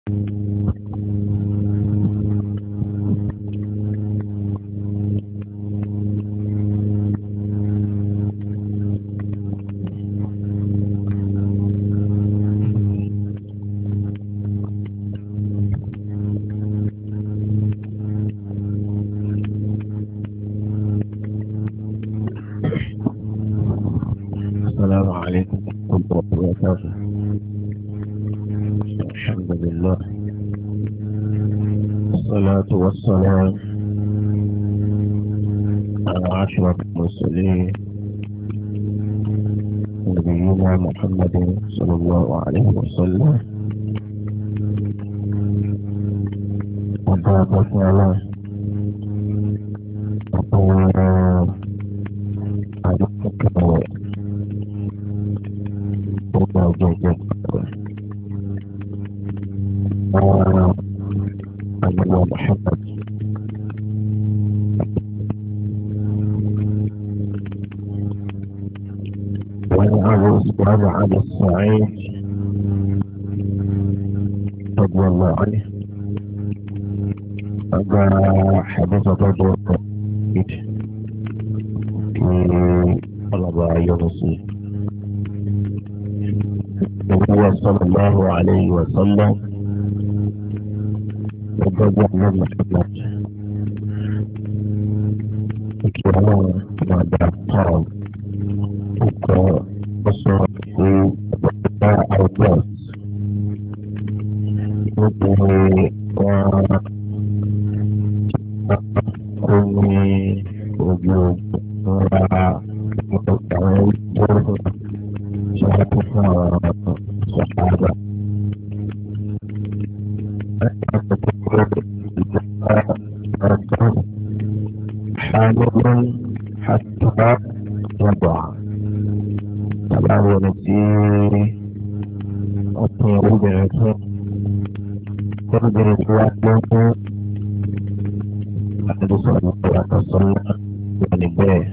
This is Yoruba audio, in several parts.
السلام عليكم ورحمة الله وبركاته. الحمد لله والصلاة والسلام على أشرف المرسلين نبينا محمد صلى الله عليه وسلم. وبارك الله على محمد وعن علي السعيد رضي الله عنه أن حدث رجل في طلب يونسي النبي صلى الله عليه وسلم وجد من محمد الكرام مع الطعام وصار في أوقات وكوني وجود صحابة حامل حتى وضع طبعا ونسي الطيور بعثه تقدر تواتله أحد صلى الله عليه وسلم يعني بيه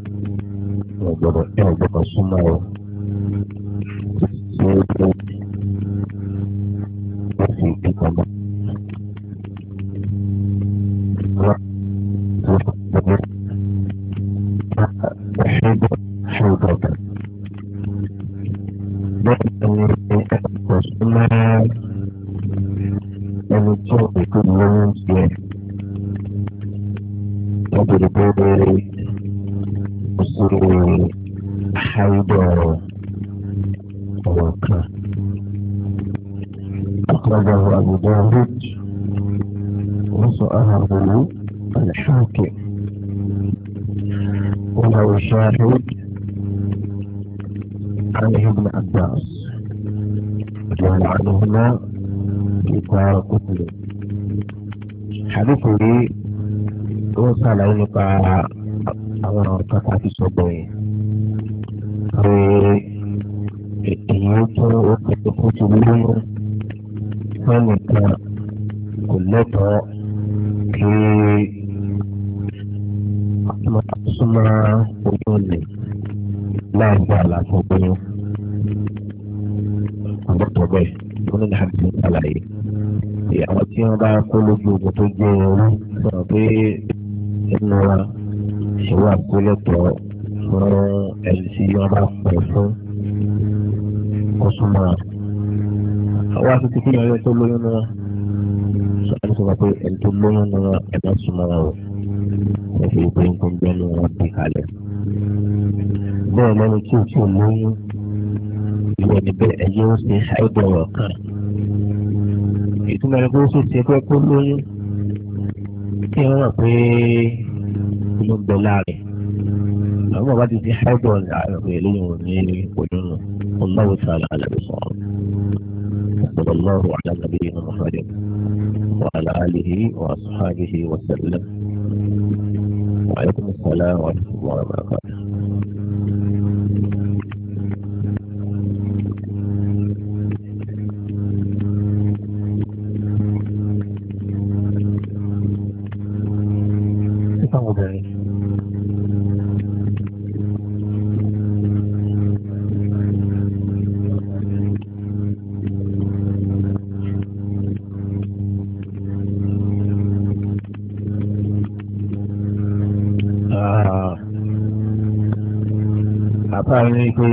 وجب السماء في كتابه أحب حوضك لأن السماء أن تشوف كل يوم تدري بصير حيدر وكا أخرجه أبو داود وصأه الحاكم وله شاهد عن ابن عباس رضي الله عنهما في دار قتله حديثه وصل إلى àwọn ọ̀rọ̀ kan ti sọ̀bọ̀ yẹn pé èyí tó ó pèsè fún ti lóyún fún nìkan kò lẹ́tọ̀ọ́ kí súnmọ́ oyún lè láì gba àlàfo oyún àbọ̀tọ̀ bẹ́ẹ̀ wọ́n ní láti fi ṣàlàyé àwọn tí wọ́n bá kó lójú ogun tó jẹ́ orí sọ̀rọ̀ pé ẹnu wa ìwà àgbélẹ̀tọ̀ fún ẹni tí wọ́n bá pẹ̀ fún kọ́sùmọ́. àwọn àti títí ẹni tó lóyún náà sọ ẹni sọ pé ẹni tó lóyún náà ẹ má súnmọ́ wọn o ẹ fi ìpè ń kún bẹ́ẹ̀ ni wọ́n bí kalẹ̀. bẹ́ẹ̀ lẹ́nu tí ò tí ò lóyún ìwọ níbẹ̀ ẹ̀yẹ́ ó ṣe ṣáìdọ̀rọ̀ kan. ìtumọ̀ ẹni pé ó ṣe ṣe pé kó lóyún kí wọ́n rò pé ló ń bẹ láàrin àwọn bàbá ti di ṣáìdọ̀ àrùn eléyìí wọn ní òdùnnú Allahu ta'ala a'lam bis-sawab. صلى الله على نبينا محمد وعلى آله وأصحابه وسلم. وعليكم السلام ورحمة الله وبركاته. àfáà ní pé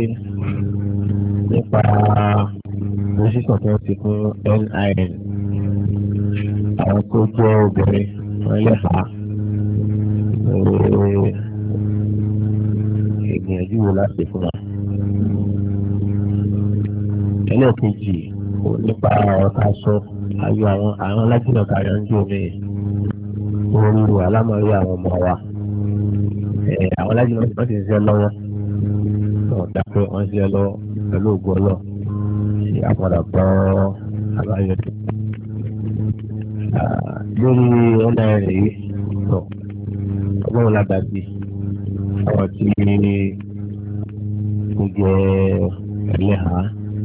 nípa pòsíṣàn tó ń ti fún NIN àwọn tó jẹ́ obìnrin wọ́n lè fà á ìgbìyànjú wo láti fún wa. ẹlẹ́ẹ̀kejì nípa ọ̀tá sọ ayọ̀ àwọn alájùmọ̀ káyọ̀ ń jò ní oríru alámọ̀rí àwọn ọmọ wa. àwọn alájùmọ̀ wọ́n ti ń ṣe lọ́wọ́ wọ́n dá pé wọ́n ṣe lọ́wọ́ pẹ̀lú ògbó ọlọ́ ṣe àpàdà bọ́ aláyọ̀ tó. lórí NIN yìí sọ ọgbọ́n lágbàgbé àwọn tí ó jẹ́ ẹlẹ́hàá.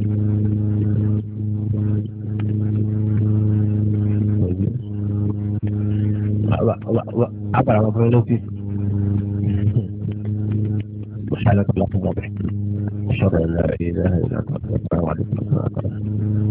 Apa nama penelopi? Masalah kelak mobil. Insyaallah la ilaha illa Allah.